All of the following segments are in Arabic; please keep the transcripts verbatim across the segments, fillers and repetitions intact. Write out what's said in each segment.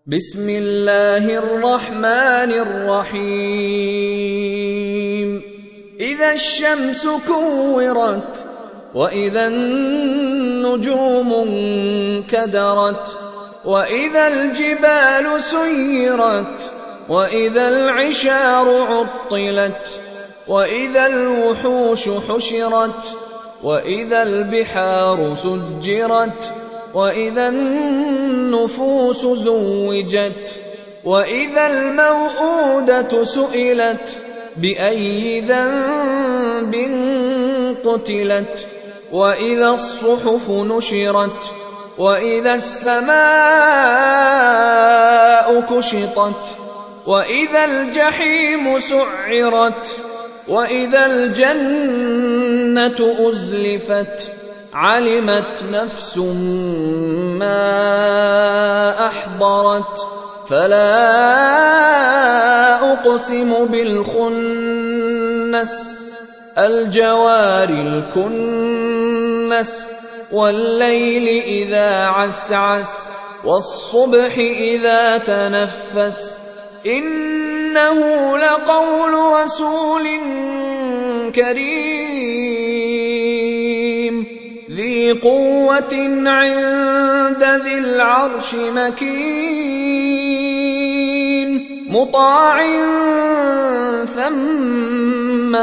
بسم الله الرحمن الرحيم إذا الشمس كورت وإذا النجوم انكدرت وإذا الجبال سيرت وإذا العشار عطلت وإذا الوحوش حشرت وإذا البحار سجرت وإذا النفوس زوجت وإذا الموءودة سئلت بأي ذنب قتلت وإذا الصحف نشرت وإذا السماء كشطت وإذا الجحيم سعرت وإذا الجنة أزلفت علمت نفس ما أحضرت فلا أقسم بالخنس الجوار الكنس والليل إذا عسعس والصبح إذا تنفس إنه لقول رسول كريم ذي قوة عند ذي العرش مكين مطاع ثم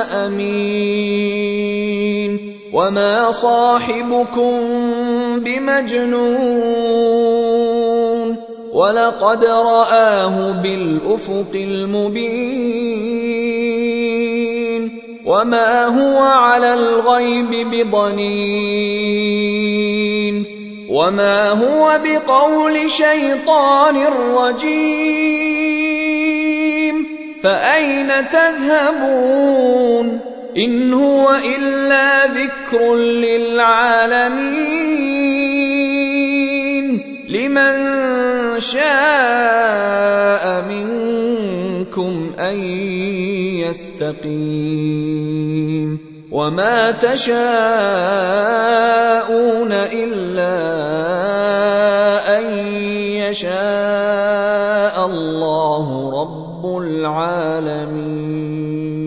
أمين وما صاحبكم بمجنون ولقد رآه بالأفق المبين وما هو على الغيب بضنين وما هو بقول شيطان رجيم فأين تذهبون إن هو إلا ذكر للعالمين لمن شاء منكم أن يستقيم وما تشاءون إلا أن يشاء الله رب العالمين.